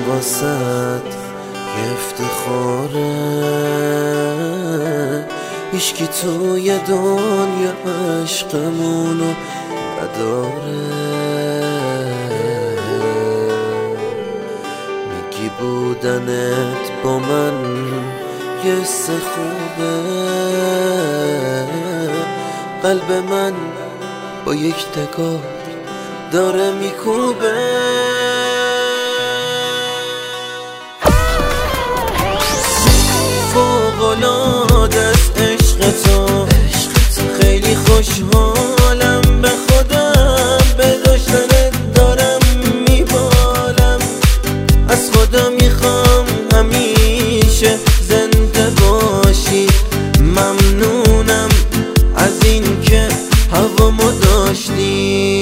واسد یه افتخاره، هیچکی توی دنیا عشقمونو نداره. میگی بودنت با من یه حس خوبه، قلب من با یک نگاه داره میکوبه. فوق‌العاده است عشق تو، خیلی خوشحالم به خودم، به داشتنت دارم میبالم. از خدا میخوام همیشه زنده باشی، ممنونم از این که هوامو داشتی.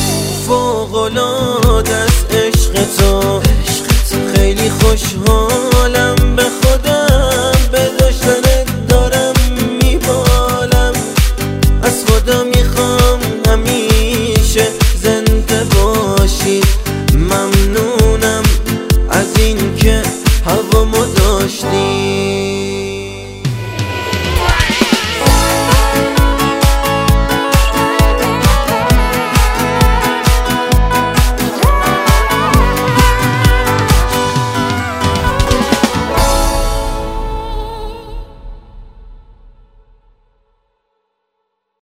فوق‌العاده است عشق تو، خیلی خوشحال